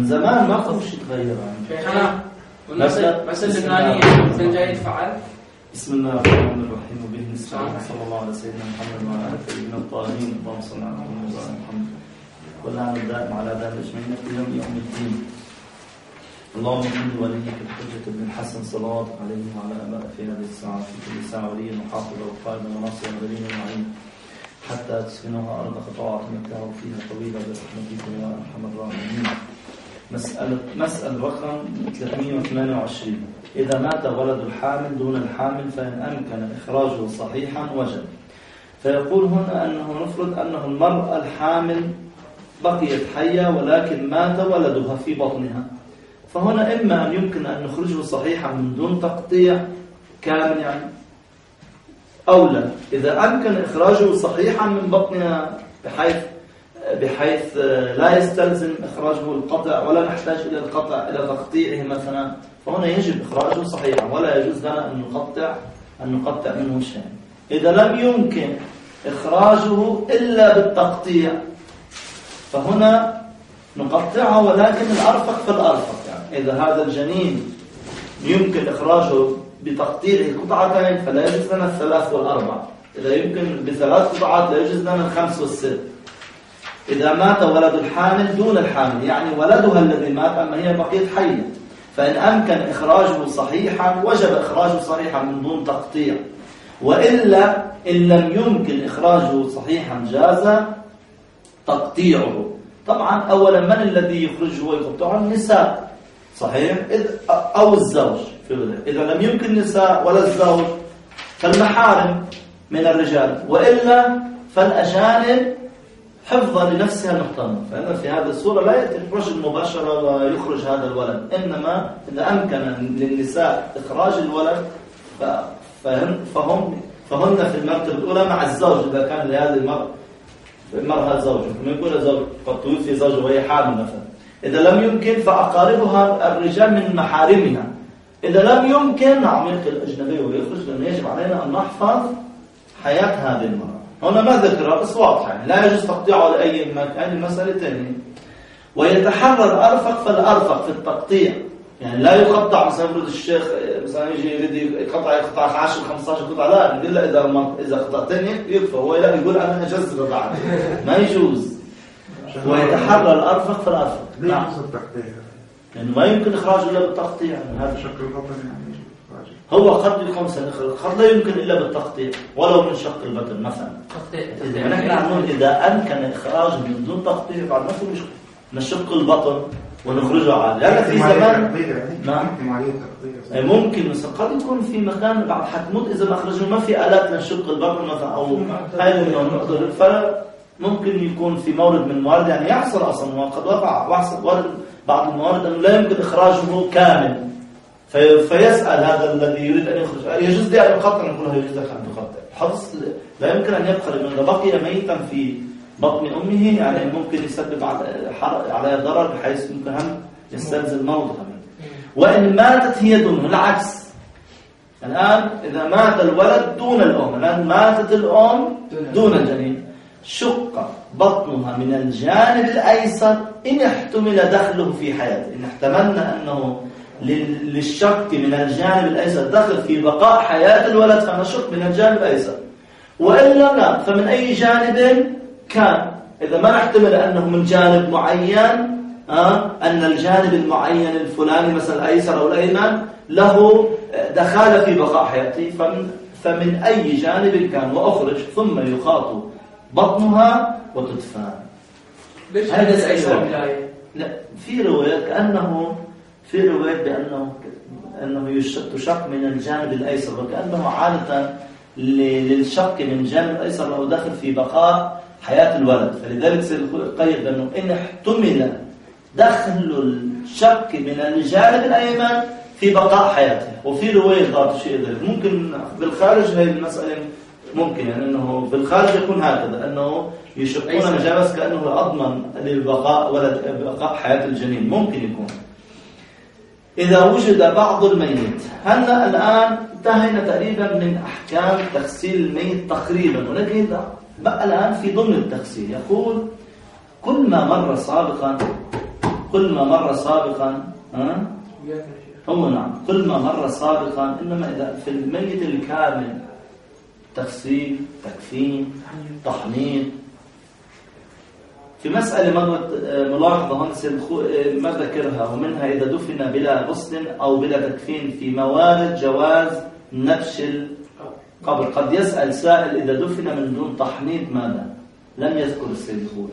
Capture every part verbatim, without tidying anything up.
زمان ما كل شيء تغير. شيخنا والمسألة اللبنانية مثل جاي يتفعل. بسم الله الرحمن الرحيم وبه نستعين صلى الله على سيدنا محمد وعلى آله سيدنا الطاهرين اللهم صل على محمد واللعن الدائم على ذلك اجمعين في يوم يوم الدين. اللهم اني وليك الحجة بن الحسن صلوات عليه وعلى آباء في هذه الساعة في كل ساعة وليا وحافظا وقائدا وناصرا ودليلا وعينا حتى تسكنها أرض خطوات مكة فيها طويلة برحمتك يا أرحم الراحمين. مسألة مسألة رقم ثلاثمئة وثمانية وعشرين. إذا مات ولد الحامل دون الحامل فإن أمكن إخراجه صحيحا وجب. فيقول هنا أنه نفرض أنه المرأة الحامل بقيت حية ولكن مات ولدها في بطنها، فهنا إما أن يمكن أن نخرجه صحيحا من دون تقطيع كامل يعني، أو لا إذا أمكن إخراجه صحيحا من بطنها بحيث بحيث لا يستلزم إخراجه القطع ولا نحتاج إلى القطع إلى تقطيعه مثلا، فهنا يجب إخراجه صحيحا ولا يجوز لنا أن نقطع أن نقطع منه شيء. إذا لم يمكن إخراجه إلا بالتقطيع فهنا نقطعه، ولكن الأرفق فالأرفق يعني إذا هذا الجنين يمكن إخراجه بتقطيعه قطعتين فلا يجوز لنا الثلاث والأربع، إذا يمكن بثلاث قطعات لا يجوز لنا الخمس والست. إذا مات ولد الحامل دون الحامل يعني ولدها الذي مات أما هي بقيت حية، فإن أمكن إخراجه صحيحا وجب إخراجه صحيحا من دون تقطيع، وإلا إن لم يمكن إخراجه صحيحا جاز تقطيعه. طبعا أولا من الذي يخرجه ويقطعه؟ النساء صحيح أو الزوج. إذا لم يمكن النساء ولا الزوج فالمحارم من الرجال، وإلا فالأجانب حفظا لنفسها المحترمة. فإن في هذه الصورة لا يأتي الرجل مباشرة ويخرج هذا الولد، إنما إذا أمكن للنساء إخراج الولد فهم فهم فهن في المرتبة الأولى مع الزوج إذا كان لهذه المرأة المرأة زوجه، ما يقول زوج قد توفي زوجه وهي حامل مثلا. إذا لم يمكن فأقاربها الرجال من محارمها. إذا لم يمكن نعم يقتل الأجنبي ويخرج، لأن يجب علينا أن نحفظ حياة هذه المرأة. هنا ما ذكرها بس واضحة يعني لا يجوز تقطيعه لأي مكان. المسألة ثانية ويتحرى الأرفق فالأرفق في التقطيع، يعني لا يقطع مثلا يقول الشيخ مثلا يجي يريد يقطع يقطع عشرة خمسة عشر قطعة، لا إلا إذا إذا قطعتين يكفى، هو لا يقول أنا أجزر بعد ما يجوز. ويتحرى الأرفق فالأرفق. نعم التقطيع يعني ما يمكن إخراجه إلا بالتقطيع يعني هذا شق البطن يعني هو قد يكون سنخرج قد لا يمكن إلا بالتقطيع ولو من شق البطن مثلا. إذا نحن نقول إذا أمكن إخراج من دون تقطيع بعد ما في مشكلة نشق البطن ونخرجه عادي. لأن في زمان ممكن مثلا قد يكون في مكان بعد حتموت إذا ما أخرجه ما في آلات لنشق البطن مثلا أو هاي النقطة، فممكن يكون في مورد من الموارد يعني يحصل أصلا وقد وقع وحصل ورد بعض الموارد أنه لا يمكن إخراجه كامل، في فيسأل هذا الذي يريد أن يخرج يجوز لي أن يقطع؟ نقول له يجوز لك أن تقطع. حفظ لا يمكن أن يبقى، لأنه بقي ميتا في بطن أمه يعني ممكن يسبب على ضرر بحيث ممكن هم يستلزم موتها. وإن ماتت هي دونه العكس، الآن إذا مات الولد دون الأم، الآن ماتت الأم دون الجنين، شق بطنها من الجانب الأيسر إن احتمل دخله في حياته. إن احتملنا أنه للشق من الجانب الأيسر دخل في بقاء حياة الولد فنشق من الجانب الأيسر، وإلا لا فمن أي جانب كان. إذا ما نحتمل أنه من جانب معين آه أن الجانب المعين الفلاني مثلا الأيسر أو الأيمن له دخل في بقاء حياته فمن, فمن أي جانب كان وأخرج ثم يخاط بطنها وتدفن. هذا لا في روايات كأنه في روايات بأنه أنه تشق من الجانب الأيسر، وكأنه عادة للشق من الجانب الأيسر له دخل في بقاء حياة الولد، فلذلك سيقيد بأنه إن احتمل دخل الشق من الجانب الأيمن في بقاء حياته. وفي رواية ذات شيء ذلك ممكن بالخارج هذه المسألة ممكن يعني أنه بالخارج يكون هكذا أنه يشقون مجالس كأنه أضمن للبقاء ولد بقاء حياة الجنين، ممكن يكون. إذا وجد بعض الميت، هلا الآن انتهينا تقريبا من أحكام تغسيل الميت تقريبا، ولكن بقى الآن في ضمن التغسيل يقول كل ما مر سابقا كل ما مر سابقا ها هو نعم كل ما مر سابقا، إنما إذا في الميت الكامل تغسيل، تكفين، تحنيط. في مسألة مرة ملاحظة هون ما ذكرها، ومنها إذا دفن بلا غسل أو بلا تكفين في موارد جواز نبش القبر. قد يسأل سائل إذا دفن من دون تحنيط ماذا؟ لم يذكر السيد الخوي.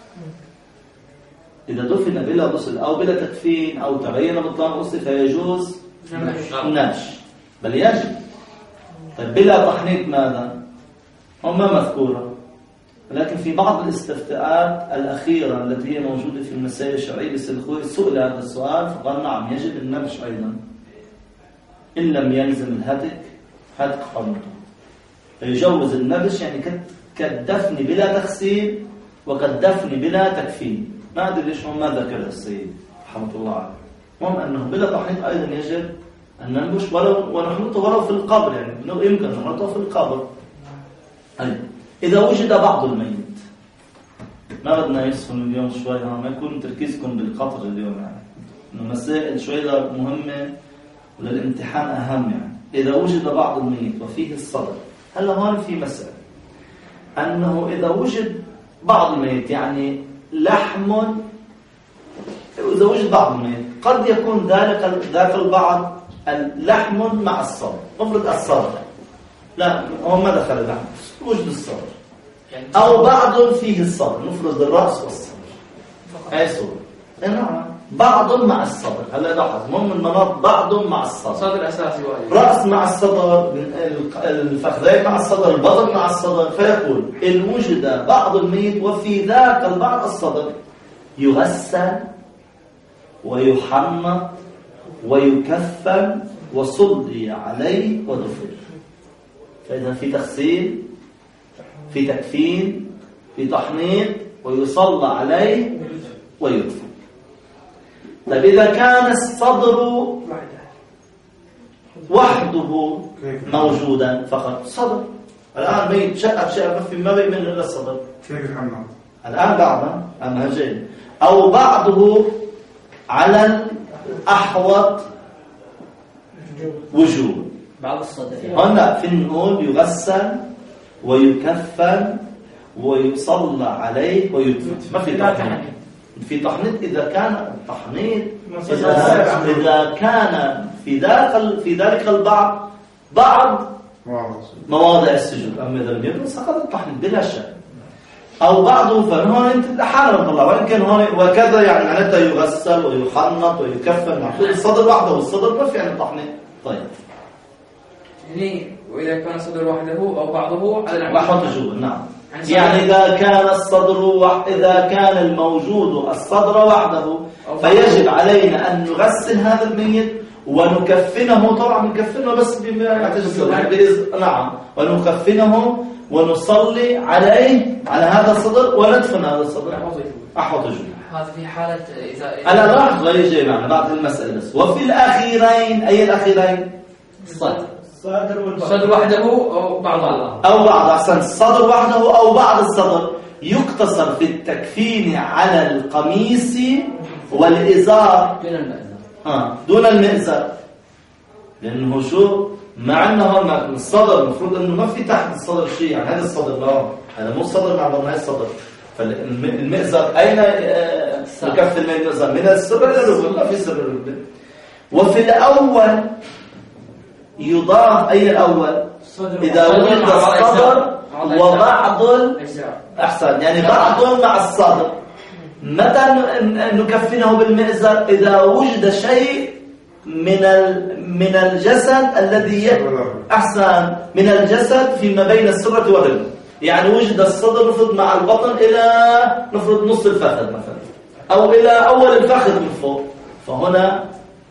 إذا دفن بلا غسل أو بلا تكفين أو تبين بطلان غسل فيجوز النبش، بل يجب. طيب بلا تحنيط ماذا؟ هم ما مذكورة، ولكن في بعض الاستفتاءات الأخيرة التي هي موجودة في المسائل الشرعية للسيد الخوي سئل هذا السؤال فقال نعم يجب النبش أيضا إن لم يلزم الهتك هتك قرنته، فيجوز النبش يعني كالدفن بلا تغسيل وكالدفن بلا تكفين. ما أدري ليش هم ما ذكرها السيد رحمة الله عليه. المهم أنه بلا تحنيط أيضا يجب أن ننبش ولو ونحنطه ولو في القبر، يعني يمكن نحنطه في القبر. أيضا إذا وجد بعض الميت، ما بدنا يسخن اليوم شوي، ما يكون تركيزكم بالقطر اليوم، يعني إنه مسائل شوي مهمة وللامتحان أهم. يعني إذا وجد بعض الميت وفيه الصدر، هلا هون في مسألة أنه إذا وجد بعض الميت يعني لحم، إذا وجد بعض الميت قد يكون ذلك ذاك البعض اللحم مع الصدر، نفرض الصدر لا هو ما دخل اللحم، وجد الصدر أو بعض فيه الصدر، نفرض الرأس والصدر، أي صورة نعم بعض مع الصدر. هلا لاحظ مهم المناط بعض مع الصدر، صدر أساسي واحد، رأس مع الصدر، الفخذين مع الصدر، البطن مع الصدر. فيقول إن وجد بعض الميت وفي ذاك البعض الصدر يغسل ويحنط ويكفن وصلي عليه ودفن. فإذا في تغسيل، في تكفين، في تحنيط، ويصلى عليه ويدفن. طيب إذا كان الصدر وحده موجودا فقط، صدر الآن ميت شقة بشقة ما في ما بي من إلا الصدر، الآن بعضها أمهجين أو بعضه على الأحوط وجوب، بعض الصدر هنا في نقول يغسل ويكفن ويصلى عليه ويدفن. ما في تحنيط، في تحنيط إذا كان التحنيط إذا, إذا كان في ذلك في ذلك البعض بعض مواضع السجود، أما إذا لم يكن سقط التحنيط بلا شك. أو بعضه فهون أنت حالا طلع، وإن كان هون وكذا يعني معناتها يغسل ويحنط ويكفن محطوط الصدر وحده، والصدر ما في عن التحنيط. طيب يعني وإذا كان الصدر وحده أو بعضه على الأحوط وجوبا. نعم يعني إذا كان الصدر وح... إذا كان الموجود الصدر وحده فيجب علينا أن نغسل هذا الميت ونكفنه، طبعا نكفنه بس بما يعتزل، نعم، ونكفنه ونصلي عليه على هذا الصدر وندفن هذا الصدر أحوط وجوبا. هذا في حالة إذا أنا راح غير شيء معنا بعد المسألة بس. وفي الأخيرين، أي الأخيرين؟ الصدر الصدر وحده أو بعضه أو بعض، أحسن، الصدر وحده أو بعض الصدر. يقتصر في التكفين على القميص والإزار دون المئزر، آه دون المئزر، لأنه شو مع أنه الصدر المفروض أنه ما في تحت الصدر شيء، يعني هذا الصدر لا هذا مو الصدر مع ضمن الصدر. فالمئزر أين يكفي المئزر؟ من السر إلى الركبة، ما في سر الركبة. وفي الأول يضاف أي الأول إذا وجد الصدر وبعض أحسن، يعني بعض مع الصدر. متى نكفنه بالمئزر؟ إذا وجد شيء من من الجسد الذي أحسن من الجسد فيما بين السرة والرجل، يعني وجد الصدر نفرض مع البطن إلى نفرض نص الفخذ مثلا، أو إلى أول الفخذ من فوق، فهنا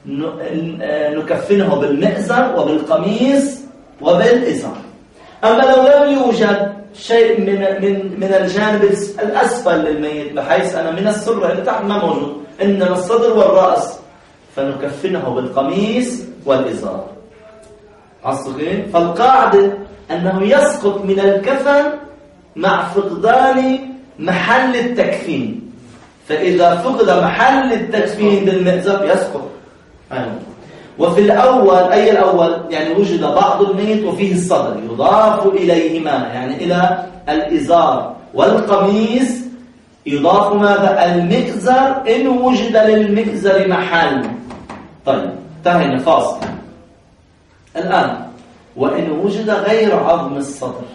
نكفنه بالمئزر وبالقميص وبالإزار. أما لو لم يوجد شيء من من من الجانب الأسفل للميت بحيث أنا من السرة اللي تحت ما موجود، إنما الصدر والرأس، فنكفنه بالقميص والإزار. عصقين. فالقاعدة أنه يسقط من الكفن مع فقدان محل التكفين، فإذا فقد محل التكفين بالمئزر يسقط. أيوة. وفي الأول أي الأول يعني وجد بعض الميت وفيه الصدر يضاف إليهما يعني إلى الإزار والقميص يضاف ماذا؟ المئزر إن وجد للمئزر محل. طيب انتهينا فاصل. الآن وإن وجد غير عظم الصدر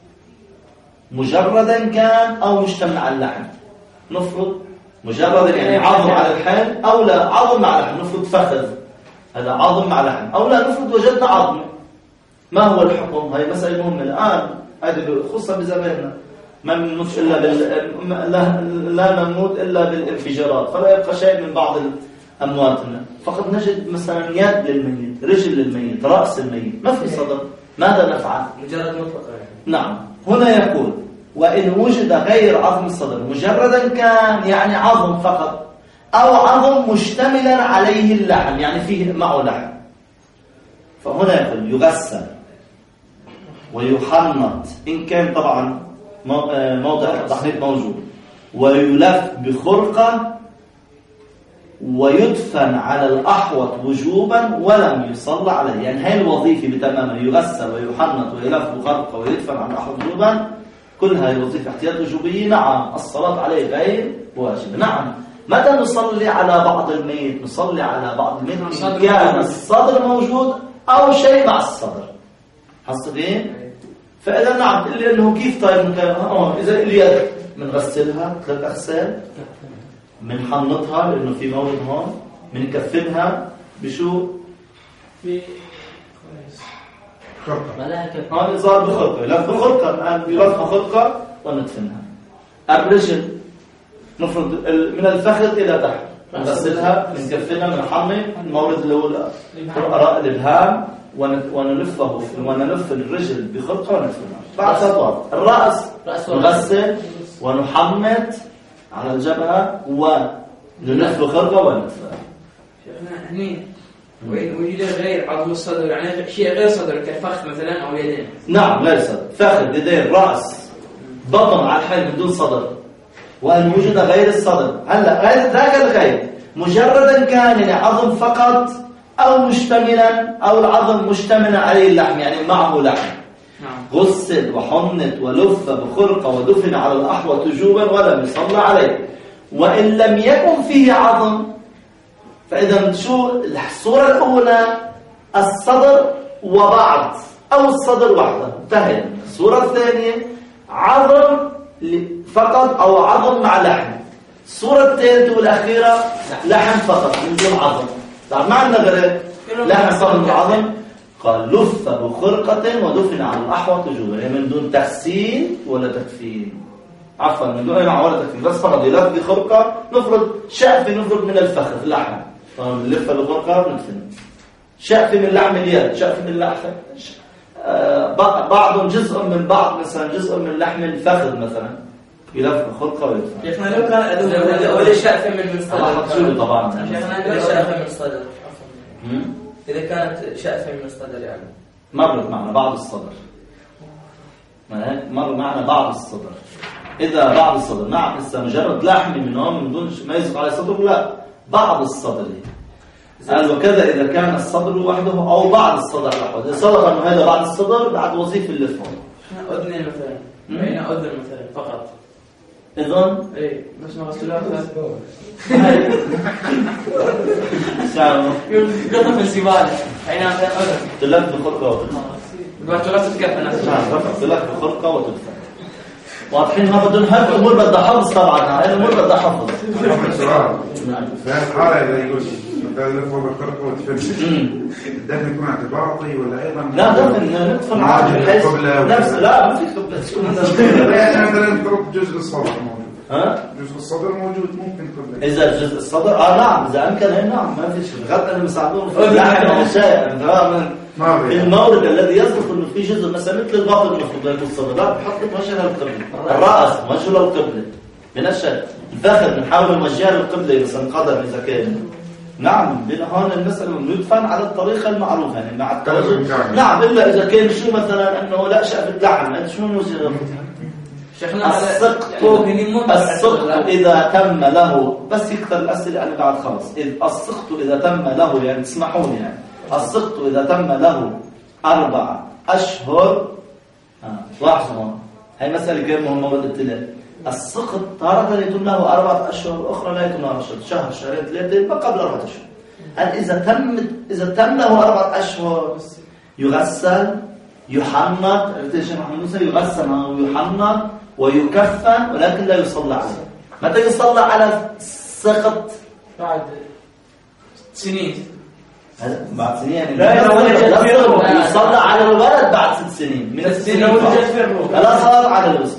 مجردا كان أو مشتمل على اللحم، نفرض مجردا يعني عظم على الحال أو لا عظم مع لحم، نفرض فخذ هذا عظم مع لحم أو لا نفرض وجدنا عظم. ما هو الحكم؟ هذه مسألة مهمة الآن، هذه خصوصا بزماننا ما نموت إلا بال... لا... لا نموت إلا بالانفجارات، فلا يبقى شيء من بعض أمواتنا. فقد نجد مثلا يد للميت، رجل للميت، رأس الميت، ما في صدر، ماذا نفعل؟ مجرد مطلقة يعني. نعم. هنا يقول وإن وجد غير عظم الصدر مجردا كان يعني عظم فقط أو عظم مشتملا عليه اللحم يعني فيه معه لحم، فهنا يقول يغسل ويحنط إن كان طبعا موضع التحنيط موجود، ويلف بخرقة ويدفن على الأحوط وجوبا ولم يصلى عليه. يعني هاي الوظيفة بتماما، يغسل ويحنط ويلف بخرقة ويدفن على الأحوط وجوبا، كل هاي الوظيفة احتياط وجوبية. نعم الصلاة عليه غير واجب. نعم متى نصلي على بعض الميت؟ نصلي على بعض الميت إن كان الصدر موجود أو شيء مع الصدر. حصلين؟ فإذا نعم اللي أنه كيف طيب مكان آه إذا اليد بنغسلها ثلاث أغسال، بنحنطها لأنه في مورد هون، بنكفنها بشو؟ في خرقة. هون إزار بخرقة، لف بخرقة، الآن بلف خرقة وندفنها. الرجل نفرض من الفخذ إلى تحت، نغسلها، بنكفنها، بنحمي المورد اللي هو الإبهام ونلفه ونلف الرجل بخرقة وندفنها. بعد خطوات الرأس نغسل ونحمد على الجبهة ونلف بخرقة وندفنها. شيخنا هني وإن وجد غير عظم الصدر يعني شيء غير صدر كفخذ مثلا أو يدين. نعم غير صدر، فخذ، يدين، رأس، بطن على الحال بدون صدر. وأن وجد غير الصدر هلا غير ذاك الغير مجردا كان يعني عظم فقط أو مشتملا أو العظم مشتملا عليه اللحم يعني معه لحم. نعم. غسل وحنط ولف بخرقة ودفن على الأحوط وجوبا ولم يصلى عليه. وإن لم يكن فيه عظم فإذا شو الصورة الأولى؟ الصدر وبعض أو الصدر وحده انتهى. الصورة الثانية عظم فقط أو عظم مع لحم. الصورة الثالثة والأخيرة لحم فقط من دون عظم. طبعا ما عندنا غير لحم فقط من عظم. قال لف بخرقة ودفن على الأحوط وجوبا يعني من دون تغسيل ولا تكفين، عفوا من دون أي ولا تكفين، بس فقط يلف بخرقة. نفرض شقف نفرض من الفخذ لحم، نلف بخرقة وندفن. شقف من لحم اليد، شقف من اللحم آه بعض جزء من بعض، مثلا جزء من لحم الفخذ مثلا يلف بخرقة ويدفن. شيخنا لو كان ولا شقف من الصدر طبعا شيخنا لو شقف من الصدر إذا كانت شقفة من الصدر يعني مرت معنا بعض الصدر، مر معنا بعض الصدر. إذا بعض الصدر نعم لسه مجرد لحم من هون من دون ما يزق على صدر، لا بعض الصدر. قال وكذا إذا كان الصدر وحده أو بعض الصدر وحده. إذا صدق أنه هذا بعض الصدر بعد وظيفة اللفة. أذنين مثلا بين أذن مثلا فقط. إذن إيه بس ما غسلوها شعره قطف الزبالة أين مثلا أذن تلف بخرقة وتدفن. بعد غسل تكفن نعم تلف بخرقة وتدفن. واضحين ما بدون هاي الأمور بدها حفظ طبعا. هاي الأمور بدها حفظ. في هالحالة إذا يقول مثلا لفوا بالخرقة وتدفن الدفن يكون اعتباطي ولا أيضا؟ لا دفن ندفن عادي بحيث نفس لا ما في قبلة. يعني مثلا ترك جزء الصدر موجود. ها؟ جزء الصدر موجود ممكن قبلة. إذا جزء الصدر آه نعم إذا أمكن نعم ما في شيء. غير أن مساعدون في اللحم أو شيء في المورد الذي يصدق إنه في جزء مثلا مثل البطن المفروض يكون الصدر لا بحط وجه للقبلة. الرأس وجه للقبلة من الشيء. الفخذ نحاول نوجهها للقبلة مثلا قدر إذا كان. نعم بين هون المسألة إنه يدفن على الطريقة المعروفة يعني مع التوجه. نعم إلا إذا كان شو مثلا إنه لا شقفة لحم أنت شو نوجه السقط السقط إذا تم له، بس يكثر الأسئلة أنا بعد خلص. السقط إذا تم له، يعني تسمحون يعني السقط إذا تم له أربع أشهر. لاحظوا هاي مسألة غير مهمة قلت لك. السقط تارة يتم له أربعة أشهر، أخرى لا يتم له أشهر، شهر شهرين ثلاثة ما قبل أربعة أشهر. هل إذا تم إذا تم له أربعة أشهر يغسل يحنط، عرفت يا شيخ محمد موسى؟ يغسل ويحنط ويكفن، ولكن لا يصلى عليه. متى يصلى على السقط؟ بعد سنين. بعد سنين يعني لا يصلى على الولد بعد ست سنين من السنين. لا صلاة على الوسط.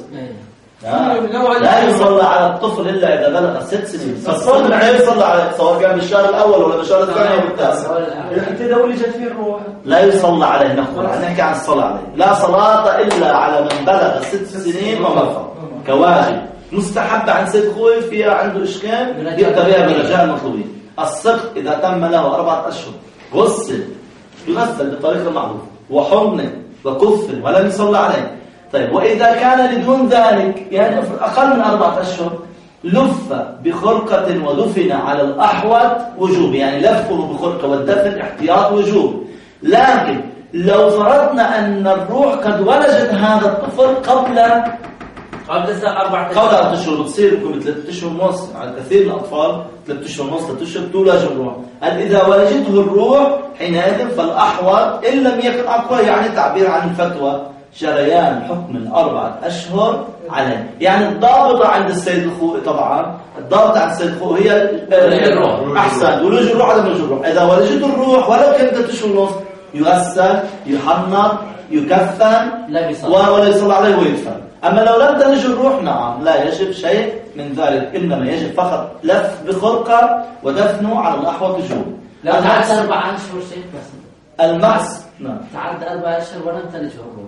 لا يصلى على الطفل إلا إذا بلغ ست سنين. فالصلاة لا يصلى عليه سواء كان بالشهر الأول ولا بالشهر الثاني أو التاسع. إذا ولجت فيه الروح لا يصلى عليه. نقول نحكي عن الصلاة عليه. لا صلاة إلا على من بلغ ست سنين وما فوق كواجب. مستحب عن سيد خوي فيها عنده إشكال يأتي بها برجاء المطلوبين. السقط إذا تم له أربعة أشهر غسل يغسل بالطريقة المعروفة وحضن وكفن ولم يصلى عليه. طيب وإذا كان لدون ذلك يعني أقل من أربعة أشهر لف بخرقة ودفن على الأحوط وجوب، يعني لفه بخرقة والدفن احتياط وجوب. لكن لو فرضنا أن الروح قد ولجت هذا الطفل قبل قبل أربعة أشهر قبل أربعة أشهر بتصير بكم ثلاثة أشهر ونص. على كثير من الأطفال ثلاثة أشهر ونص ثلاثة أشهر تولج الروح. إذا ولجته الروح حينئذ فالأحوط إن لم يكن أقوى، يعني تعبير عن الفتوى جريان حكم الأربعة أشهر عليه. يعني الضابطة عند السيد الخوئي طبعا الضابطة عند السيد الخوئي هي الروح. أحسن، ولوج الروح على ولوج الروح. إذا ولجته الروح ولو كان ثلاثة أشهر ونص يغسل يحنط يكفن ولا يصلى عليه ويدفن. أما لو لم تلج الروح نعم لا يجب شيء من ذلك، إنما يجب فقط لف بخرقة ودفنه على الأحوط وجوب. لو تعدى أربع أشهر شيء بس المعس نعم تعدى أربع أشهر ولم تلج الروح.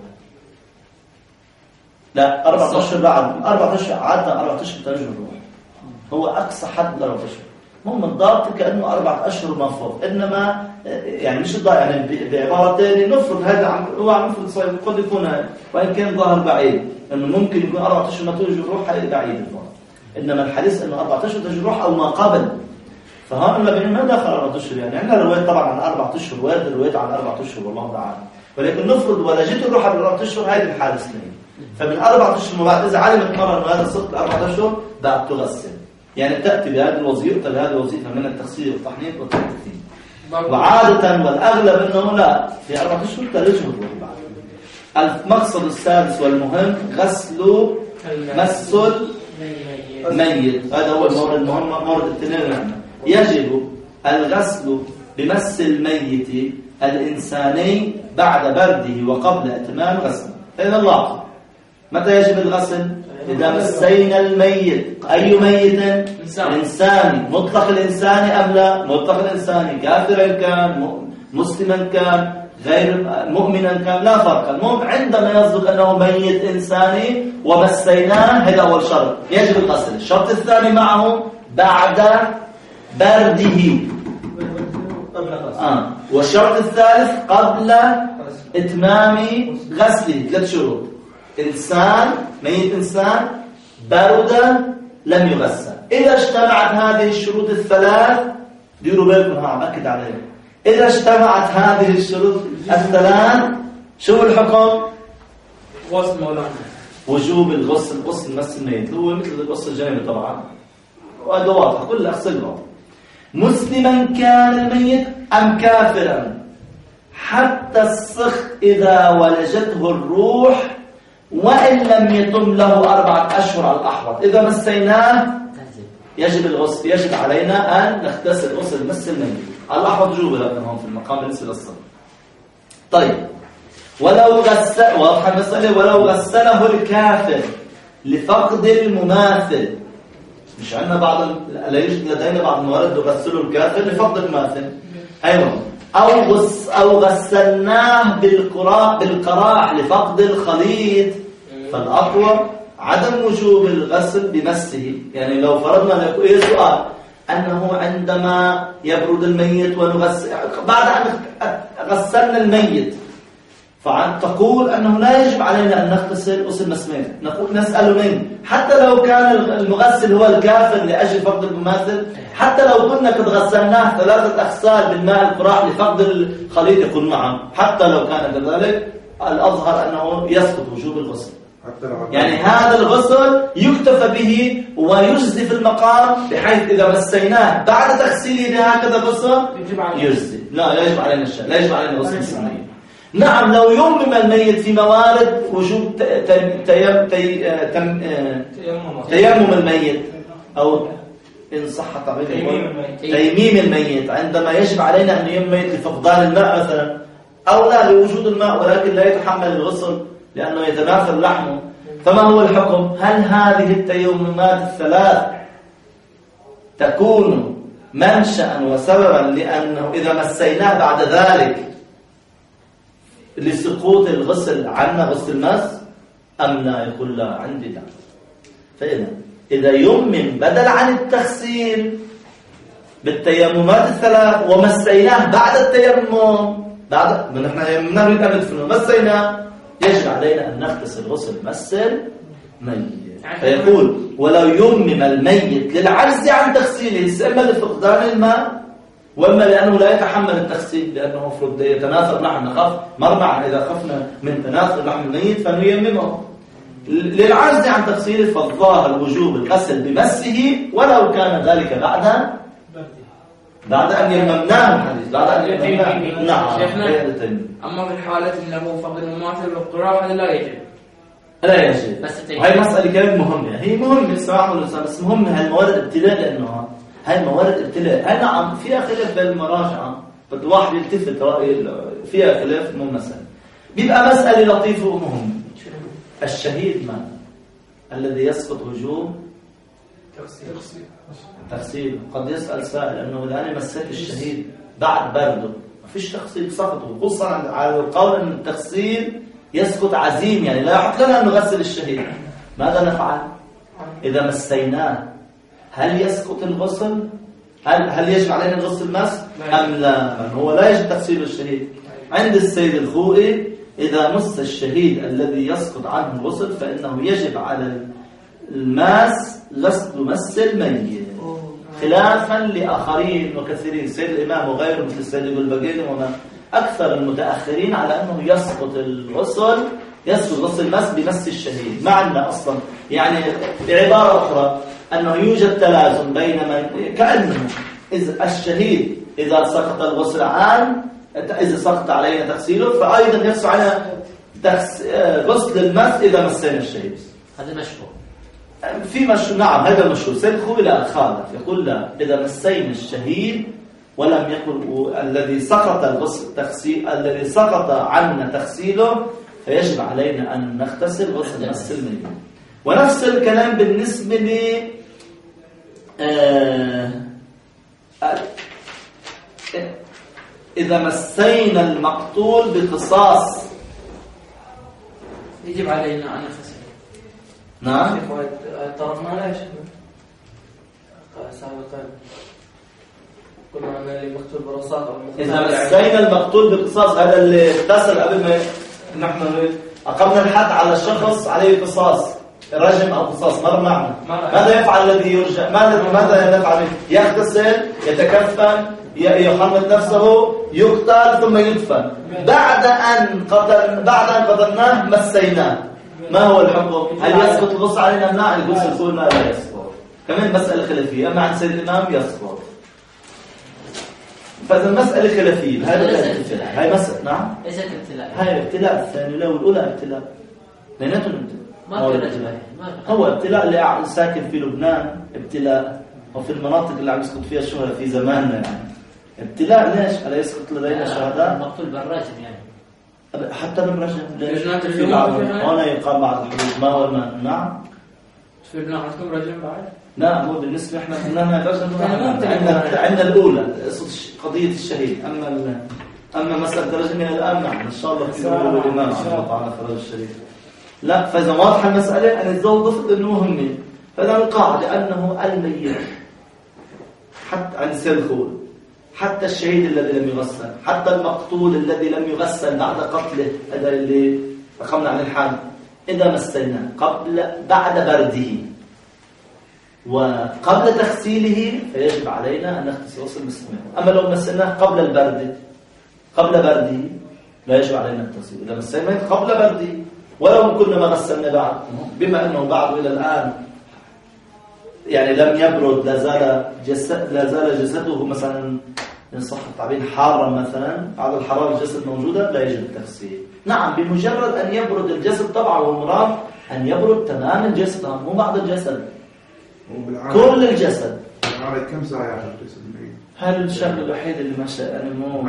لا أربعة أشهر بعد أربعة أشهر عادة أربعة أشهر تلج الروح هو أقصى حد لأربعة أشهر. هم الضابط كأنه أربعة أشهر ما فوق، إنما يعني مش الضابط يعني بعبارة ثانية نفرض هذا عم هو عم نفرض صحيح قد يكون وإن كان ظاهر بعيد إنه ممكن يكون أربعة أشهر ما تلج الروح هذا بعيد الظاهر. إنما الحديث إنه أربعة أشهر تلج الروح أو ما قبل. فهون الذين ما دخل أربعة أشهر يعني عندنا روايات طبعا عن أربعة أشهر وارد روايات عن أربعة أشهر والله تعالى، ولكن نفرض ولجت الروح قبل أربعة أشهر هذه الحالة اثنين. فمن أربعة أشهر بعد إذا علمت مرة أنه هذا صدق أربعة أشهر بعد تغسل، يعني تأتي بهذه الوظيفة بهذه الوظيفة من التغسيل والتحنيط والتكفين. وعادة والأغلب أنه لا في أربعة أشهر تلجه الروح بعد. المقصد السادس والمهم غسل مس الميت. هذا هو المورد المهم مورد التنين معنا. يجب الغسل بمس الميت الإنساني بعد برده وقبل اتمام غسله. فإذا الله متى يجب الغسل؟ إذا مسينا الميت. أي ميت؟ إنساني. مطلق الإنساني أم لا؟ مطلق الإنساني كافرا كان مسلما كان غير مؤمنا كان لا فرق. المهم عندما يصدق أنه ميت إنساني ومسيناه هذا أول شرط يجب الغسل. الشرط الثاني معه بعد برده آه. والشرط الثالث قبل إتمام غسله. ثلاث شروط: إنسان ميت إنسان برد لم يغسل. إذا اجتمعت هذه الشروط الثلاث ديروا بالكم ها عم أكد عليها. إذا اجتمعت هذه الشروط الثلاث شو الحكم؟ غسل مولانا وجوب الغسل. غسل مس الميت هو مثل الغسل الجنبي طبعا وهذا واضح كل أغسله. مسلما كان الميت أم كافرا حتى السخط إذا ولجته الروح وإن لم يتم له أربعة أشهر على الأحوط. إذا مسيناه يجب الغسل، يجب علينا أن نغتسل غسل مس الميت على الأحوط وجوبا لهم في المقام بالنسبة للصلاة. طيب ولو غسل واضح المسألة. ولو غسله الكافر لفقد المماثل، مش عندنا بعض لا يوجد لدينا بعض الموارد يغسلوا الكافر لفقد المماثل. أيوة. أو غس أو غسلناه بالقراح بالقراح لفقد الخليط، فالأقوى عدم وجوب الغسل بمسه. يعني لو فرضنا لك إيه سؤال أنه عندما يبرد الميت ونغسل بعد أن غسلنا الميت فتقول أنه لا يجب علينا أن نغتسل غسل مسمين. نقول نسأل منه حتى لو كان المغسل هو الكافر لأجل فقد المماثل، حتى لو كنا قد غسلناه ثلاثة أغسال بالماء الفراح لفقد الخليط، يقول نعم حتى لو كان كذلك الأظهر أنه يسقط وجوب الغسل. يعني هذا الغسل يكتفى به ويجزي في المقام، بحيث إذا مسيناه بعد تغسيله هكذا غسل يجزي، لا لا يجب علينا الشيء، لا يجب علينا غسل السنين. نعم لو يمم الميت في موارد وجوب تيمم تيمم الميت أو إن صح تعبير تيميم الميت، عندما يجب علينا أن يمم الميت لفقدان الماء مثلا، أو لا لوجود الماء ولكن لا يتحمل الغسل لأنه يتناثر لحمه، فما هو الحكم؟ هل هذه التيممات الثلاث تكون منشأ وسببا لأنه إذا مسيناه بعد ذلك لسقوط الغسل عنا غسل المس أم لا؟ يقول لا، عندي لا. فإذا إذا يمم بدل عن التغسيل بالتيممات الثلاث ومسيناه بعد التيمم، بعد من احنا يممناه نريد أن ندفنه مسيناه، يجب علينا أن نغتسل غسل مس الميت. فيقول ولو يمم الميت للعجز عن تغسيله، إما لفقدان الماء وإما لأنه لا يتحمل التغسيل لأنه مفروض يتناثر لحم، نخاف مرمى إذا خفنا من تناثر لحم الميت فنيممه. للعجز عن تغسيله فالظاهر وجوب الغسل بمسه ولو كان ذلك بعد بعد أن يممناه الحديث، بعد أن يممناه. نعم. أما في الحالة أنه فقد المماثل والقراء هذا لا يجب. لا يجب. هاي مسألة كلام مهمة، هي مهمة الصراحة والإنسان، بس مهمة هالموارد ابتلاء، لأنه هاي موارد ابتلاء. هاي نعم فيها خلاف بين المراجعة، فالواحد يلتفت رأي فيها خلاف مو مسألة. بيبقى مسألة لطيفة ومهمة. الشهيد ما الذي يسقط وجوب تغسيل. قد يسأل سائل أنه إذا أنا مسيت الشهيد بعد برده ما فيش تغسيل، سقطه، خصوصا على القول أن التغسيل يسقط عزيم، يعني لا يحق لنا أن نغسل الشهيد. ماذا نفعل إذا مسيناه؟ هل يسقط الغسل؟ هل هل يجب علينا الغسل مس أم لا؟ هو لا يجب تغسيل الشهيد. عند السيد الخوئي إذا مس الشهيد الذي يسقط عنه الغسل فإنه يجب على الماس غسل مس الميت، خلافا لآخرين وكثيرين، سيد الإمام وغيره مثل السيد البلبقيني وما أكثر المتأخرين على أنه يسقط الغسل يسقط غسل المس بمس الشهيد. معنى أصلا يعني بعبارة أخرى أنه يوجد تلازم بين من كأنه إذا الشهيد إذا سقط الغسل عن إذا سقط علينا تغسيله فأيضا يحصل على غسل المس إذا مسينا الشهيد. هذا مشروع في مشروع. نعم هذا مشروع. سيد خوي لا خالف، يقول لا، إذا مسينا الشهيد ولم يكن الذي سقط الغسل تغسيل الذي سقط عنا تغسيله فيجب علينا أن نغتسل غسل مس الميت. ونفس الكلام بالنسبة ل آه... إذا مسينا المقتول بقصاص يجب علينا أن نغسل. نعم. الطرف ما لا يشبه سابقا قلنا أن المقتول برصاص أو إذا مسينا المقتول بقصاص، هذا اللي اغتسل قبل ما نحن أقمنا الحد على الشخص عليه قصاص رجم أو قصاص، مر معنا. ماذا يفعل الذي يرجع؟ ماذا ماذا يفعل؟ يغتسل، يتكفن، يحمل نفسه، يقتل ثم يدفن. بعد أن قتل بعد أن قتلناه مسيناه، ما هو الحكم؟ هل يسقط الغسل علينا؟ لا، الغسل يقول لا لا يسقط. كمان مسألة خلافية، أما عن سيد الإمام يسقط. فإذا المسألة خلافية. هذا هاي مسألة. نعم. ليست ابتلاء. هاي ابتلاء الثاني لو الأولى ابتلاء. ليناتهم ابتلاء. ما في ابتلاء. هو ابتلاء اللي ساكن في لبنان ابتلاء، وفي المناطق اللي عم يسقط فيها الشهداء في زماننا يعني. ابتلاء ليش؟ ألا يسقط لدينا شهداء؟ مقتول بالرجم يعني. حتى بالرجم. لجنات في بعض هنا يقام بعض الحدود ما هو ما نعم. في لبنان عندكم رجم بعد؟ لا، مو بالنسبة احنا كنا رجم. عندنا عندنا الأولى قضية الشهيد، أما أما مسألة الرجم من الآن نعم إن شاء الله في ظهور الإمام سبحانه وتعالى فرج الشريف. لا، فإذا واضحة المسألة أن الزوج ضفت إنه مهمة. فإذا القاعدة أنه الميت حتى عند سيد الخول حتى الشهيد الذي لم يغسل، حتى المقتول الذي لم يغسل بعد قتله، هذا اللي أخذنا عن الحال، إذا مسيناه قبل بعد برده وقبل تغسيله فيجب علينا أن نغسل غسل المسلمين. أما لو مسيناه قبل البرد قبل برده لا يجب علينا التغسيل. إذا مسيناه قبل برده ولو كنا ما غسلنا بعد، بما أنه بعد إلى الآن يعني لم يبرد، لا زال جسد لا زال جسده مثلا إن صح التعبير حارا مثلا، بعد الحرارة الجسد موجودة لا يجب التغسيل. نعم بمجرد أن يبرد الجسد طبعا، والمراد أن يبرد تمام الجسد مو بعض الجسد، كل الجسد. بالعادة كم ساعة ياخذ الجسد الميت؟ هذا الشغل الوحيد اللي ماشي أنا مو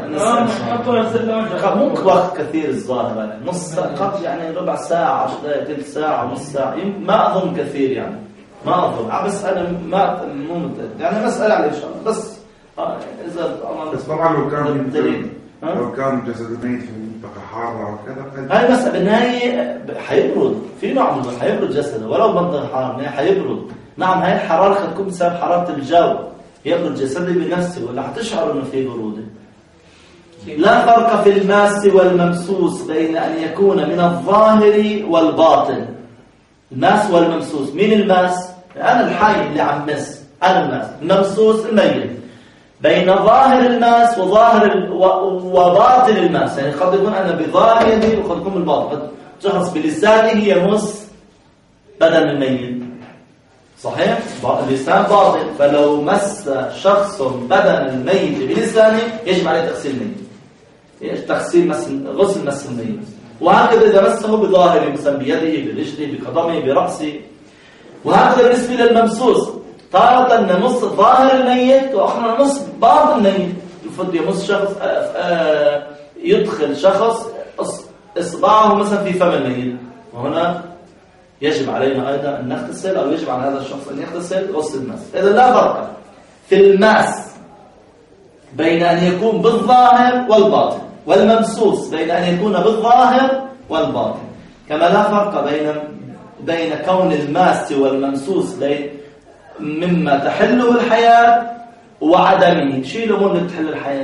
ما مو وقت كثير الظاهر، نص ساعة يعني ربع ساعة عشر دقائق ثلث ساعة نص ساعة، ما أظن كثير يعني ما أظن، بس أنا ما مو متأكد يعني مسألة على إن شاء الله. بس إذا بس طبعا لو كان لو كان جسد الميت في منطقة حارة وكذا هاي مسألة بالنهاية حيبرد، في نوع من حيبرد جسده ولو منطقة حارة حيبرد. نعم هاي الحرارة قد تكون بسبب حرارة الجو، يبرد جسده بنفسه ولا حتشعر إنه في برودة. لا فرق في الماس والممسوس بين أن يكون من الظاهر والباطن. الماس والممسوس، مين الماس؟ أنا الحي اللي عم مس، أنا الماس. الممسوس الميت. بين ظاهر الماس وظاهر ال... و... وباطن الماس، يعني قد يكون أنا بظاهره وقد يكون بالباطن، قد شخص بلسانه يمس بدن الميت صحيح؟ اللسان باطن، فلو مس شخص بدن الميت بلسانه يجب عليه تغسيل الميت، تغسيل مس... غسل مس الميت. وهكذا إذا مسه بظاهره مثلا بيده برجله بقدمه برأسه. وهكذا بالنسبة للممسوس، تارة نمص ظاهر الميت وأخرى نمص باطن الميت. يفضل يمص شخص يدخل شخص إصبعه مثلا في فم الميت، وهنا يجب علينا أيضا أن نغتسل، أو يجب على هذا الشخص أن يغتسل غسل الماس. إذا لا فرق في الماس بين أن يكون بالظاهر والباطن، والممسوس بين أن يكون بالظاهر والباطن، كما لا فرق بين بين كون الماس والممسوس بين مما تحله الحياة وعدمه. شيء الأمور اللي تحل الحياة؟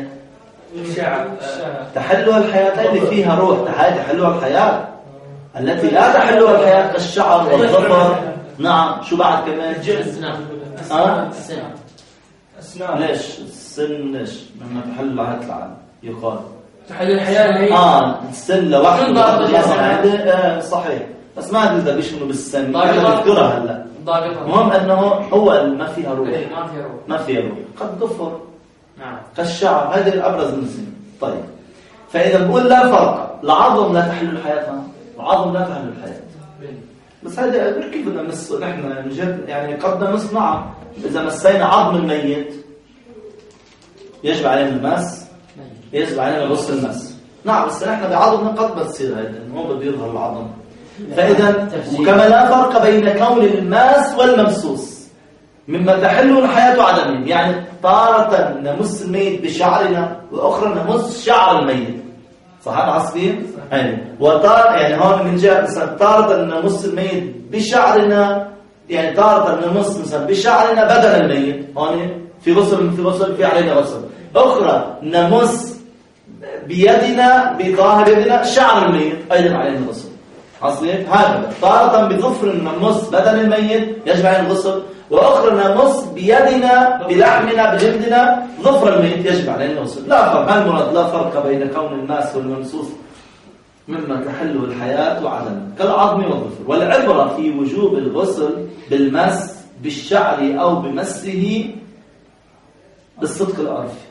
تحلها الحياة اللي فيها روح، تحلها الحياة التي لا تحلها الحياة كالشعر والظفر. نعم شو بعد كمان؟ السنان. أه؟ السنان. ليش السن؟ ليش لما تحل هتطلع يقال تحل الحياة هي اه السن لوحده آه صحيح، بس ما ادري اذا بيشملوا بالسن بذكرها هلا. المهم انه هو ما فيها روح، ما فيها روح ما فيها روح قد ضفر. نعم كالشعر، هذه الابرز من السن. طيب فاذا بقول لا فرق، العظم لا تحل الحياة، العظم لا تحل الحياة، بس هذا كيف بدنا نمس نحن نجد يعني قد نمس. نعم اذا مسينا عظم الميت يجب علينا المس، يجب علينا غسل المس. نعم بس نحن بعظمنا قد بتصير هذا مو بده يظهر العظم. فاذا وكما لا فرق بين كون الماس والممسوس مما تحله الحياة وعدمه، يعني تارة نمس الميت بشعرنا وأخرى نمس شعر الميت، صح هذا عصبين؟ أيوة. وتارة يعني هون من جهة مثلا تارة نمس الميت بشعرنا، يعني تارة نمس مثلا بشعرنا بدن الميت، هون في غسل في غسل في علينا غسل. أخرى نمس بيدنا بظاهر يدنا شعر الميت أيضا علينا غسل. عصبين هذا تارة بظفر نمس بدن الميت يجب علينا الغسل، وأخرى نمس بيدنا بلحمنا بجلدنا ظفر الميت يجب علينا الغسل. لا فرق، المراد لا فرق بين كون الماس والممسوس مما تحله الحياة وعدمه كالعظم والظفر. والعبرة في وجوب الغسل بالمس بالشعر أو بمسه بالصدق العرفي.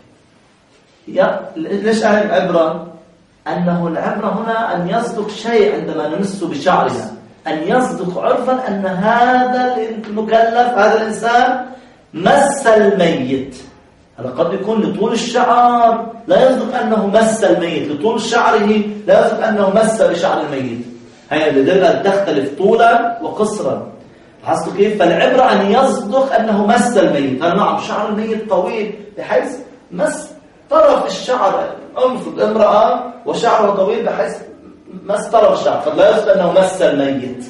ليش أعلم عبرة؟ أنه العبرة هنا أن يصدق شيء عندما نمسه بشعرنا، أن يصدق عرفا أن هذا المكلف هذا الإنسان مس الميت. هذا قد يكون لطول الشعر لا يصدق أنه مس الميت، لطول شعره لا يصدق أنه مس بشعر الميت. هي لذلك تختلف طولا وقصرا. حسوا كيف؟ فالعبرة أن يصدق أنه مس الميت. نعم شعر الميت طويل بحيث مس طرف الشعر، أنفض امرأة وشعرها طويل بحيث مس طرف الشعر، قد لا يصدق أنه مس الميت.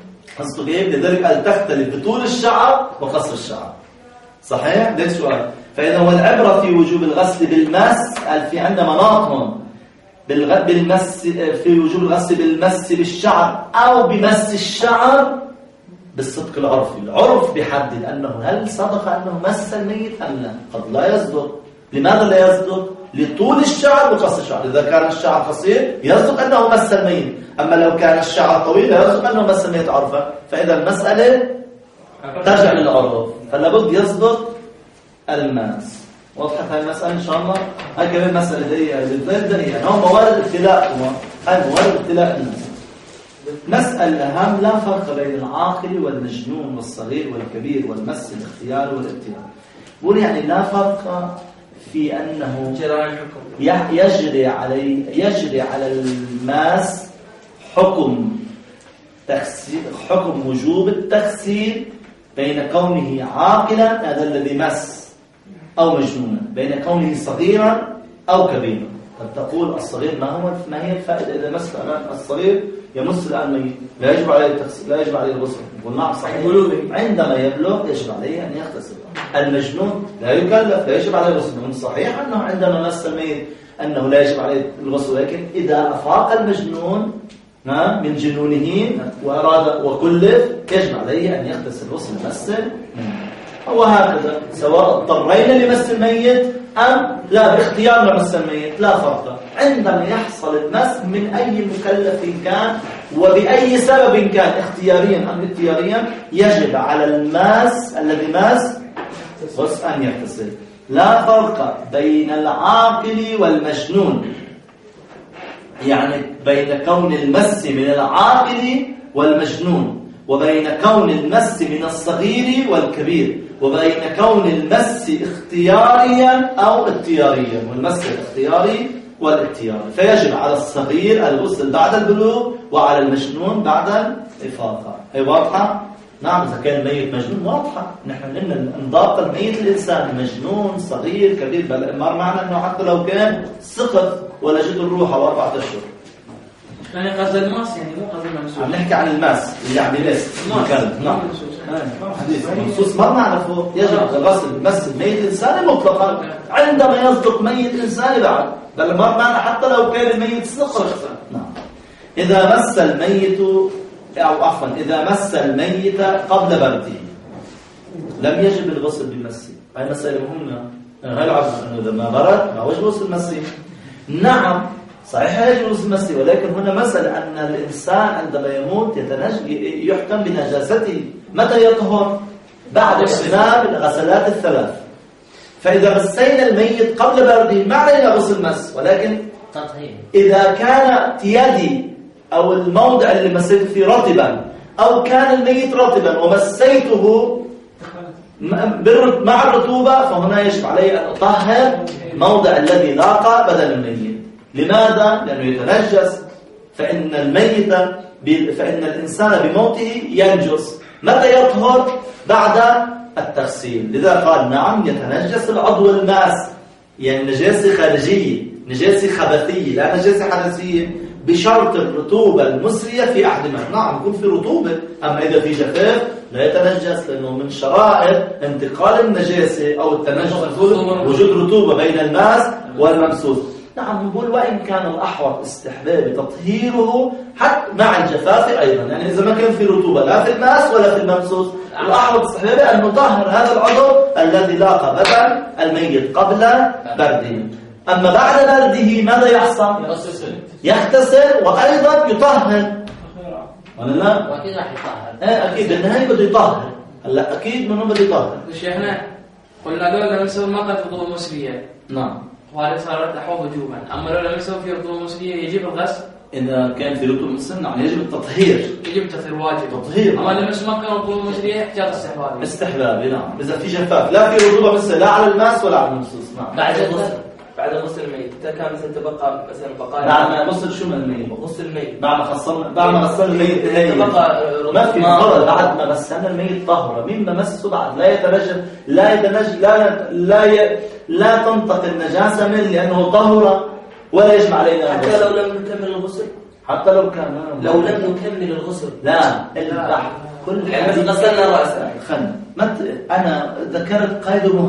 حسوا كيف؟ لذلك أن تختلف بطول الشعر وقصر الشعر. صحيح؟ ده سؤال. فإذا هو العبرة في وجوب الغسل بالمس، في عندنا مناط بالمس، في وجوب الغسل بالمس بالشعر أو بمس الشعر بالصدق العرفي. العرف بيحدد أنه هل صدق أنه مس الميت أم لا. قد لا يصدق. لماذا لا يصدق؟ لطول الشعر وقص الشعر. إذا كان الشعر قصير يصدق أنه مس الميت، أما لو كان الشعر طويل لا يصدق أنه مس الميت عرفا. فإذا المسألة ترجع للعرف، فلا بد يصدق الماس. وضحت هاي المسألة إن شاء الله. هاي كمان مسألة دقيقة دقيقة. هو موارد ابتلاء، هاي موارد ابتلاء الناس. مسألة أهم، لا فرق بين العاقل والمجنون والصغير والكبير والمس الاختيار والابتلاء. بقول يعني لا فرق في أنه يجري علي يجري على الماس حكم تغسيل، حكم وجوب التغسيل بين كونه عاقلا هذا الذي مس أو مجنونا، بين كونه صغيرا أو كبيرا. قد تقول الصغير ما هو ما هي الفائدة إذا مس الآن الصغير يمس الآن ميت لا يجب عليه التغسيل، لا يجب عليه الغسل. نقول نعم صحيح، عندما يبلغ يجب عليه أن يغتسل. المجنون لا يكلف، لا يجب عليه الغسل. صحيح أنه عندما مس الميت أنه لا يجب عليه الغسل، لكن إذا أفاق المجنون من جنونه وأراد وكلف يجب عليه أن يغتسل غسل مس. وهكذا سواء اضطرينا لمس الميت أم لا باختيارنا لمس الميت لا فرق. عندما يحصل المس من أي مكلف كان وبأي سبب كان اختياريا أم اضطراريا يجب على الماس الذي ماس بس أن يغتسل. لا فرق بين العاقل والمجنون، يعني بين كون المس من العاقل والمجنون، وبين كون المس من الصغير والكبير، وبين كون المس اختياريا أو اضطراريا، والمس الاختياري والاضطراري. فيجب على الصغير الغسل بعد البلوغ وعلى المجنون بعد الإفاقة. هي واضحة؟ نعم. إذا كان الميت مجنون واضحة، نحن قلنا انضاق الميت الإنسان مجنون صغير كبير، بل مر معنا أنه حتى لو كان سقط ولا جد الروح أو أربعة أشهر. يعني قصد الماس، يعني مو قصد الممسوس. عم نحكي عن الماس اللي يعني مس مكلف. نعم. حديث منصوص ما بنعرفه. يجب الغسل مس الميت الإنساني مطلقا عندما يصدق ميت إنساني بعد، بل مر معنا حتى لو كان الميت سقط. نعم. إذا مس الميت أو عفوا إذا مس الميت قبل برده لم يجب الغسل بمسه. هاي مسألة مهمة. هل عرف أنه إذا ما برد ما وجب غسل مسه؟ نعم صحيح يجب غسل مسه، ولكن هنا مسألة أن الإنسان عندما يموت يتنج... يحكم بنجاسته. متى يطهر؟ بعد اجتناب الغسلات الثلاث. فإذا غسلنا الميت قبل برده ما علينا غسل مس، ولكن إذا كانت يدي أو الموضع اللي مسيته فيه رطبا أو كان الميت رطبا ومسيته مع الرطوبة فهنا يجب علي أن أطهر الموضع الذي لاقى بدن الميت. لماذا؟ لأنه يتنجس. فإن الميت فإن الإنسان بموته ينجس. متى يطهر؟ بعد التغسيل. لذا قال نعم يتنجس العضو الماس، يعني نجاسة خارجية، نجاسة خبثية لا نجاسة حدثية، بشرط الرطوبة المسرية في أحدهما. نعم يكون في رطوبة، أما إذا في جفاف لا يتنجس، لأنه من شرائط انتقال النجاسة أو التنجس وجود رطوبة بين الماس والممسوس. نعم نقول وإن كان الأحوط استحباب تطهيره حتى مع الجفاف أيضا، يعني إذا ما كان في رطوبة لا في الماس ولا في الممسوس الأحوط استحباب أن نطهر هذا العضو الذي لاقى بدن الميت قبل برده. أما بعد برده ماذا يحصل؟ يغتسل وأيضا يطهر ولا لا؟ وأكيد راح يطهر. إيه أكيد بالنهاية بده يطهر. هلا أكيد منو بده يطهر؟ شيخنا قلنا دول لما يسوي المطر في رطوبة مسرية. نعم. وهذا صارت لحوض وجوبا، أما لو لم يسوي في رطوبة مسرية يجب الغسل. إذا كان في رطوبة مسرية نعم يجب التطهير. يجب التطهير واجب. تطهير. أما لما يسوي مكان رطوبة مسرية احتياط استحبابي. استحبابي نعم. إذا في جفاف لا في رطوبة مسرية لا على الماس ولا على الممسوس. نعم. بعد الغسل بعد غسل الميت إذا كان مثلا تبقى مثلا بقايا بعد ما غسل شو من الميت؟ غسل الميت بعد ما غسلنا بعد ما غسلنا الميت تبقى ما في فرق. بعد ما غسلنا الميت طهرة مما مسه بعد لا يتنجس لا يتنجس لا لا ي... لا تنطق النجاسة منه لأنه طهرة ولا يجب علينا حتى لو لم نكمل الغسل. حتى لو كان لو لم نكمل الغسل لا البحث كل يعني غسلنا رأسه خلنا مت... أنا ذكرت قيد مهم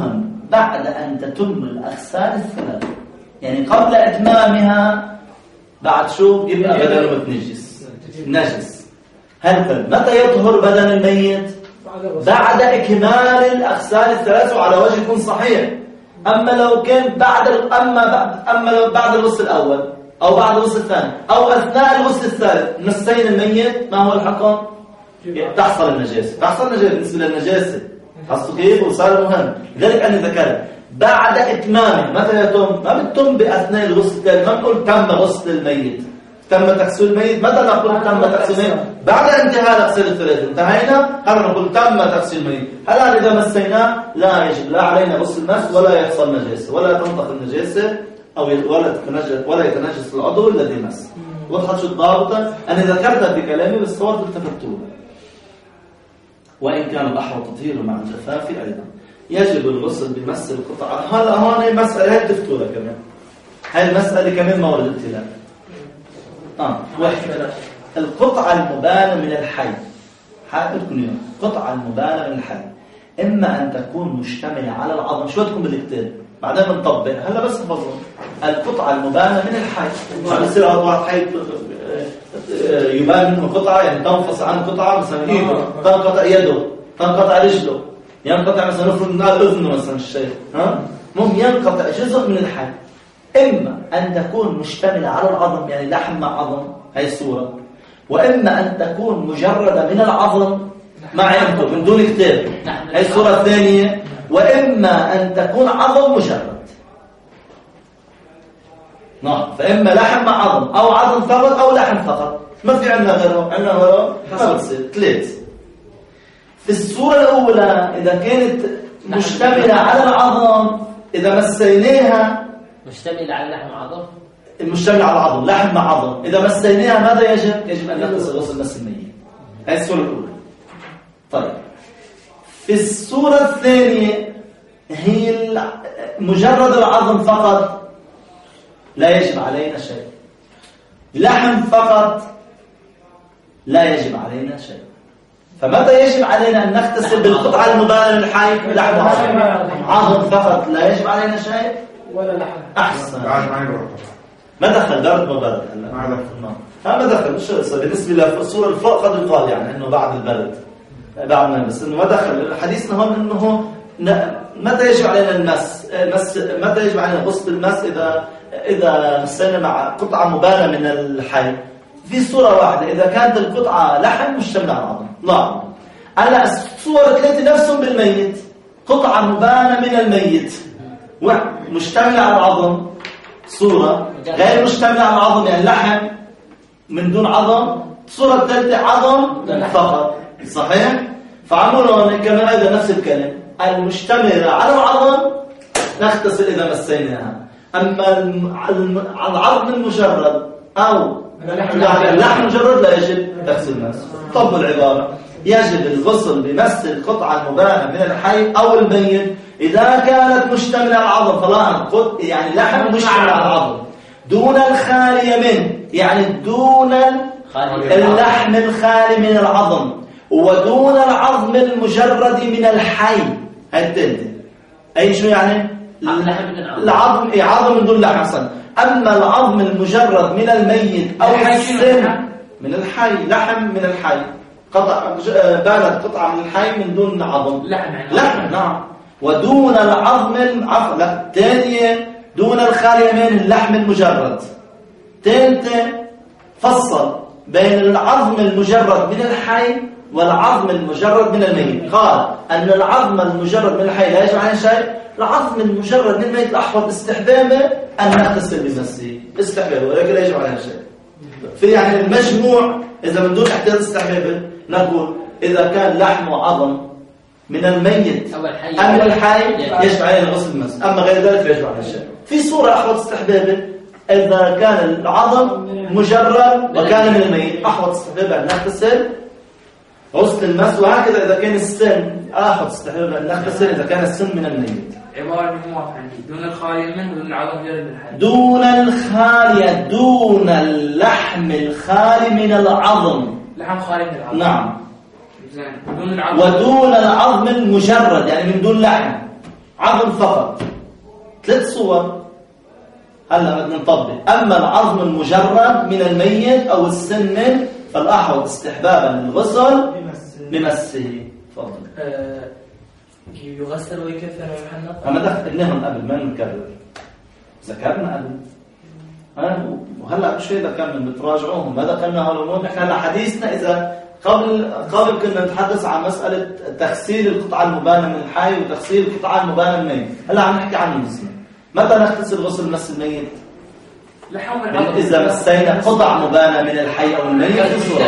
بعد أن تتم الأغسال الثلاث، يعني قبل إتمامها بعد شو يبقى بدنه متنجس نجس. هل متى يطهر بدن الميت؟ بعد إكمال الأغسال الثلاث وعلى وجه يكون صحيح. أما لو كان بعد أما بعد أما لو بعد الغسل الأول أو بعد الغسل الثاني أو أثناء الغسل الثالث مسين الميت، ما هو الحكم؟ تحصل النجاسة. تحصل النجاسة بالنسبة للنجاسة حصل كيف وصار مهم. لذلك أنا ذكرت بعد إتمامه. متى يتم؟ ما بتتم بأثناء الغسل الثالث. ما نقول تم غسل الميت، تم تغسيل الميت. متى نقول تم تغسيل الميت؟ بعد انتهاء الأغسال الثلاث. انتهينا هذا نقول تم تغسيل الميت. الآن إذا مسيناه لا يجب لا علينا غسل المس ولا يحصل نجاسة ولا تنطق النجاسة أو ولا يتنجس ولا يتنجس العضو الذي مس. وضحت شو الضابطة؟ أنا ذكرتها في كلامي بس صورت التفتوها. وإن كان الأحوط تطهيره مع الجفاف أيضا يجب الغسل بمس القطعة. هلا هون هي مسألة هي تفتوها كمان. هاي المسألة كمان ما وردت لها. آه واحد القطعة المبانة من الحي. حاكتكم اليوم القطعة المبانة من الحي إما أن تكون مشتملة على العظم. شو تكون بالكتاب بعدين بنطبق. هلا بس نفضل القطعة المبانة من الحي. ما بصير واحد حي يبان منه قطعة، يعني تنفصل عنه قطعة مثلا إيده، تنقطع يده، تنقطع رجله، ينقطع مثلا نفرض من أذنه مثلا الشيء، ها ممكن ينقطع جزء من الحي. إما أن تكون مشتملة على العظم يعني لحم مع عظم، هي الصورة. وإما أن تكون مجردة من العظم مع يده من دون كتاب، هي الصورة الثانية. وإما أن تكون عظم مجرد. نعم. فإما لحم مع عظم أو عظم فقط أو لحم فقط. ما في عندنا غيره. عندنا غيره ما بتصير ثلاث. في الصورة الأولى إذا كانت مشتملة على العظم إذا مسيناها مشتمل على لحم عظم. المشتمل على العظم لحم مع عظم إذا مسيناها ماذا يجب؟ يجب أن نغسل غسل مس الميت. هذه الصورة الأولى. طيب في الصورة الثانية هي مجرد العظم فقط لا يجب علينا شيء. لحم فقط لا يجب علينا شيء. فمتى يجب علينا أن نغتسل بالقطعة المبانة من الحي؟ لحم عظم. عظم فقط لا يجب علينا شيء ولا لحم. أحسن. بعد ما يبرد. ما دخل درد ما برد هلا. ما دخل. ها ما دخل. مش بالنسبة للصورة الفوق قد يقال يعني إنه بعد البرد بعد ما بس إنه ما دخل. حديثنا هون إنه متى يجب علينا المس؟ مس متى يجب علينا غسل المس؟ إذا إذا مسينا مع قطعة مبانة من الحي. في صورة واحدة إذا كانت القطعة لحم مشتملة على العظم. لا على الصور ثلاثة نفسهم بالميت. قطعة مبانة من الميت مشتملة على العظم. صورة غير مشتملة على العظم يعني لحم من دون عظم. صورة الثالثة عظم فقط. صحيح؟ فعملوا كمان أيضا نفس الكلام. المشتملة على العظم نغتسل إذا مسيناها. أما العظم المجرد أو اللحم المجرد لا يجب تغسل المس. طب العبارة يجب الغسل بمس القطعة المبانة من الحي أو الميت إذا كانت مشتملة على العظم. فلا يعني لحم مشتمل على العظم دون الخالية منه، يعني دون اللحم الخالي من العظم ودون العظم المجرد من الحي. هاي الثالثة. أي شو يعني؟ العظم إيه عظم من دون لحم حسن. أما العظم المجرد من الميت أو السن من الحي لحم من الحي قطع بانت قطعة من الحي من دون عظم لحم لحم نعم. ودون العظم العفو لا الثانية دون الخالية من اللحم المجرد. ثالثة فصل بين العظم المجرد من الحي والعظم المجرد من الميت. قال أن العظم المجرد من الحي لا يجب عليه شيء. العظم المجرد من الميت الأحوط استحبابه أن نغتسل بمسه استحبابه ولكن لا يجب عليه شيء. في يعني المجموع إذا من دون احتياط استحبابه نقول إذا كان لحم وعظم من الميت أم من الحي يجب عليه غسل المس. أما غير ذلك لا يجب عليه شيء. في صورة أحوط استحبابه إذا كان العظم مجرد وكان من الميت أحوط استحبابه أن نغتسل غسل المس. وهكذا إذا كان السن أحوط استحبابه أن نغتسل إذا كان السن من الميت. عبارة مجموعة عندي دون الخالية منه ودون العظم مجرد من الحي. دون الخالية دون اللحم الخالي من العظم. لحم خالي من العظم. نعم. زين. دون العظم. ودون العظم المجرد يعني من دون لحم. عظم فقط ثلاث صور. هلا بدنا نطبق. أما العظم المجرد من الميت أو السن فالأحوط استحبابا للغسل بمسه. تفضل. آه، يغسل ويكفن ويحنط. أما ذكرناهم قبل ما نكرر، ذكرنا قبل. ها وهلا مش هيدا كمان بتراجعوهم، ما ذكرنا هالأمور. نحن هلا حديثنا إذا قبل قبل كنا نتحدث عن مسألة تغسيل القطعة المبانة من الحي وتغسيل القطعة المبانة من الميت. هلا عم نحكي عن المسلم. متى نغتسل غسل مس الميت؟ لحوم العظم. إذا مسينا قطع مبانة من الحي أو الميت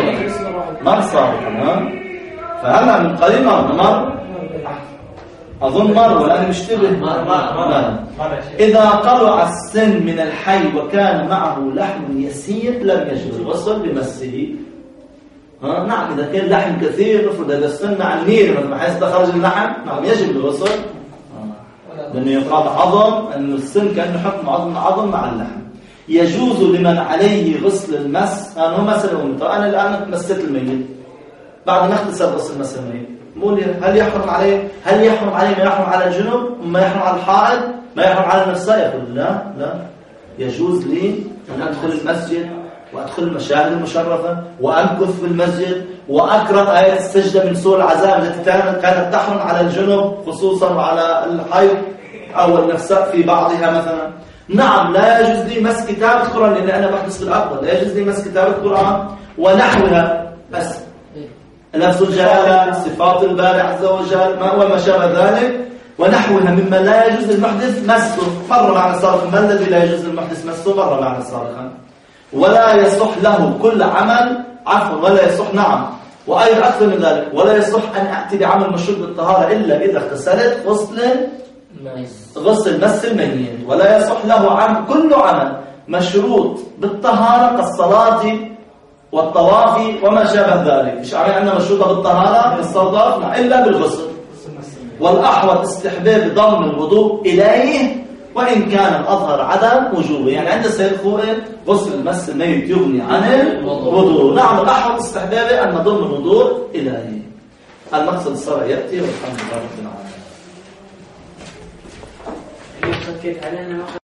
ما صار. تمام. فهلا من قريب مر أظن مر ولا أنا مشتبه. مر. إذا قرع السن من الحي وكان معه لحم يسير لم يجب الغسل بمسه. ها نعم. إذا كان لحم كثير نفرض هذا السن عن نير مثل ما حيث خرج اللحم، نعم يجب الغسل، لأنه يقال عظم، أن السن كأنه حكم عظم عظم مع اللحم. يجوز لمن عليه غسل المس. أنا هو مثلا أنا الآن مسيت الميت بعد ما اغتسل غسل مس الميت، بقول هل يحرم عليه هل يحرم عليه ما يحرم على الجنوب وما يحرم على الحائض ما يحرم على النساء؟ يقول لا لا، يجوز لي أن أدخل المسجد وأدخل المشاهد المشرفة وأمكث في المسجد وأقرأ آية السجدة من سورة العذاب التي كانت تحرم على الجنوب خصوصا وعلى الحيض أو النفساء في بعضها مثلا. نعم لا يجوز لي مس كتاب القرآن لأن أنا بحدث في الأقوى، لا يجوز لي مس كتاب القرآن ونحوها بس لفظ الجلالة صفات الباري عز وجل ما وما شابه ذلك ونحوها مما لا يجوز للمحدث مسه. مر معنا سابقا ما الذي لا يجوز للمحدث مسه؟ مر معنا سابقا. ولا يصح له كل عمل عفوا ولا يصح نعم وأيضا أكثر من ذلك ولا يصح أن أأتي بعمل مشروط بالطهارة إلا إذا اغتسلت غسل غسل مس الميت. ولا يصح له عمل كل عمل مشروط بالطهارة كالصلاة والطواف وما شابه ذلك. مش عارف أنها مشروطة بالطهارة بالصلاة إلا بالغسل. والأحوط استحباب ضم الوضوء إليه وإن كان الأظهر عدم وجوبه. يعني عند السيد خوئي غسل مس الميت يغني عن الوضوء. نعم الأحوط استحبابه أن نضم الوضوء إليه. المقصد الصلاة يأتي والحمد لله رب العالمين.